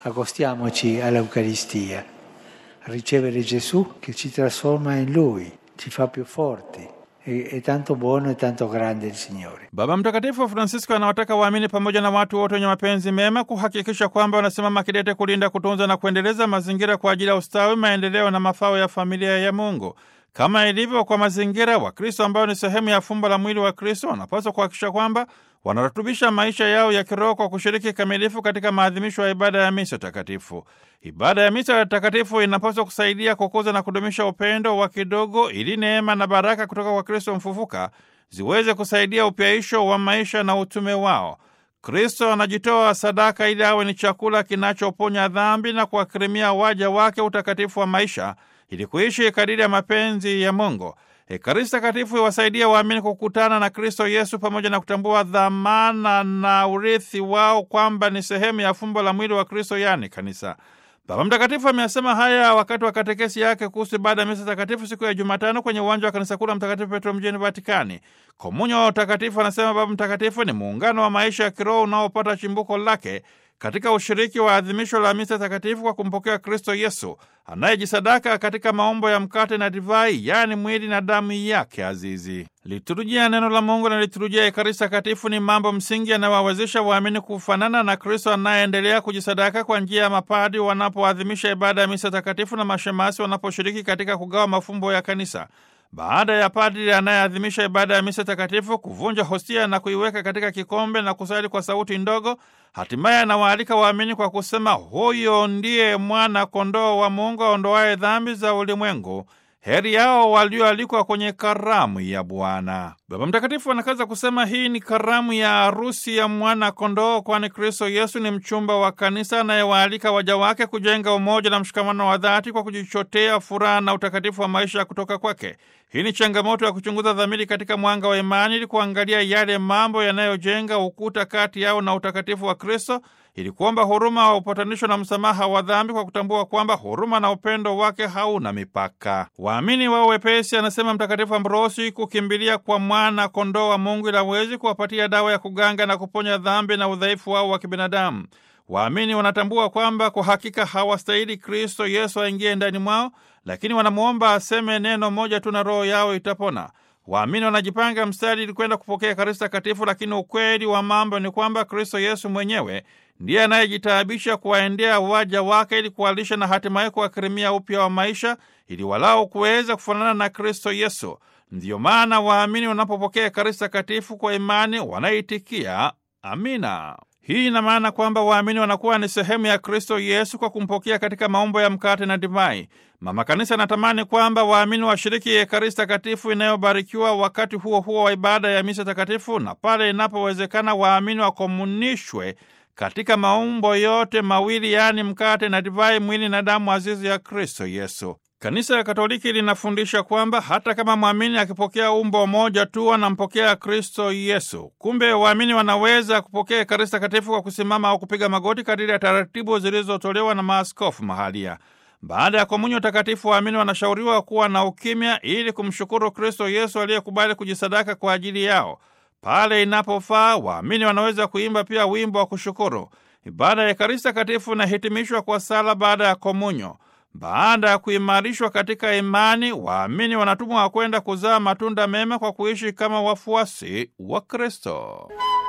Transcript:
Accostiamoci all'Eucaristia, a ricevere Gesù che ci trasforma in Lui, ci fa più forti. È tanto buono e tanto grande il Signore. Baba Mtakatifu Francisco anawataka waamini pamoja na watu wote wenye mapenzi mema kuhakikisha kwamba wanasimama kidete kulinda, kutunza na kuendeleza mazingira kwa ajili ya ustawi, maendeleo na mafao ya familia ya Mungu. Kama ilivyo kwa mazingira, Wakristo ambao ni sehemu ya fumbo la mwili wa Kristo wanapaswa kuhakikisha kwamba wanaratubisha maisha yao ya kiroho kwa kushiriki kamilifu katika maadhimisho ya ibada ya misa takatifu. Ibada ya misa takatifu inapaswa kusaidia kukuza na kudumisha upendo wa kidogo, ili neema na baraka kutoka kwa Kristo mfufuka ziweze kusaidia upyaisho wa maisha na utume wao. Kristo anajitoa sadaka ili awe ni chakula kinachoponya dhambi na kuwakirimia waja wake utakatifu wa maisha ili kuishi kadiri ya mapenzi ya Mungu. Ekaristi takatifu iwasaidia waamini kukutana na Kristo Yesu pamoja na kutambua dhamana na urithi wao kwamba ni sehemu ya fumbo la mwili wa Kristo, yani kanisa. Baba Mtakatifu ameyasema haya wakati wa katekesi yake kuhusu ibada ya misa takatifu siku ya Jumatano kwenye uwanja wa kanisa kuu la Mtakatifu Petro mjini Vatikani. Komunyo wa utakatifu, anasema Baba Mtakatifu, ni muungano wa maisha ya kiroho unaopata chimbuko lake katika ushiriki wa adhimisho la misa takatifu kwa kumpokea Kristo Yesu anayejisadaka katika maumbo ya mkate na divai, yani mwili na damu yake azizi. Liturujia ya neno la Mungu na liturujia ya Ekaristi takatifu ni mambo msingi yanayowawezesha waamini kufanana na Kristo anayeendelea kujisadaka kwa njia ya mapadi wanapoadhimisha ibada ya misa takatifu na mashemasi wanaposhiriki katika kugawa mafumbo ya kanisa. Baada ya padri anayeadhimisha ibada ya misa takatifu kuvunja hostia na kuiweka katika kikombe na kusali kwa sauti ndogo, hatimaye anawaalika waamini kwa kusema, huyo ndiye mwana kondoo wa Mungu aondoaye dhambi za ulimwengu. Heri yao walioalikwa kwenye karamu ya Bwana. Baba Mtakatifu anakaza kusema hii ni karamu ya harusi ya mwana kondoo, kwani Kristo Yesu ni mchumba wa kanisa anayewaalika waja wake kujenga umoja na mshikamano wa dhati kwa kujichotea furaha na utakatifu wa maisha kutoka kwake. Hii ni changamoto ya kuchunguza dhamiri katika mwanga wa imani ili kuangalia yale mambo yanayojenga ukuta kati yao na utakatifu wa Kristo, ili kuomba huruma wa upatanisho na msamaha wa dhambi kwa kutambua kwamba huruma na upendo wake hauna mipaka. Waamini wao wepesi, anasema Mtakatifu Ambrosi, kukimbilia kwa mwana kondoo wa Mungu ili aweze kuwapatia dawa ya kuganga na kuponya dhambi na udhaifu wao wa kibinadamu. Waamini wanatambua kwamba kwa hakika hawastahili Kristo Yesu aingie ndani mwao, lakini wanamuomba aseme neno moja tu na roho yao itapona. Waamini wanajipanga mstari ili kwenda kupokea Ekaristi takatifu, lakini ukweli wa mambo ni kwamba Kristo Yesu mwenyewe ndiye anayejitaabisha kuwaendea waja wake ili kuwalisha na hatimaye kuwakirimia upya wa maisha ili walao kuweza kufanana na Kristo Yesu. Ndiyo maana waamini wanapopokea Ekaristi takatifu kwa imani wanaitikia amina. Hii ina maana kwamba waamini wanakuwa ni sehemu ya Kristo Yesu kwa kumpokea katika maumbo ya mkate na divai. Mama Kanisa anatamani kwamba waamini washiriki Ekaristi takatifu inayobarikiwa wakati huo huo wa ibada ya misa takatifu, na pale inapowezekana waamini wakomunishwe katika maumbo yote mawili, yaani mkate na divai, mwili na damu azizi ya Kristo Yesu. Kanisa ya Katoliki linafundisha kwamba hata kama mwamini akipokea umbo moja tu anampokea Kristo Yesu. Kumbe waamini wanaweza kupokea Ekaristi takatifu kwa kusimama au kupiga magoti kadiri ya taratibu zilizotolewa na maaskofu mahalia. Baada ya komunyo takatifu, waamini wanashauriwa kuwa na ukimya ili kumshukuru Kristo Yesu aliyekubali kujisadaka kwa ajili yao. Pale inapofaa, waamini wanaweza kuimba pia wimbo wa kushukuru. Ibada ya Ekaristi takatifu inahitimishwa kwa sala baada ya komunyo. Baada ya kuimarishwa katika imani, waamini wanatumwa kwenda kuzaa matunda mema kwa kuishi kama wafuasi wa Kristo.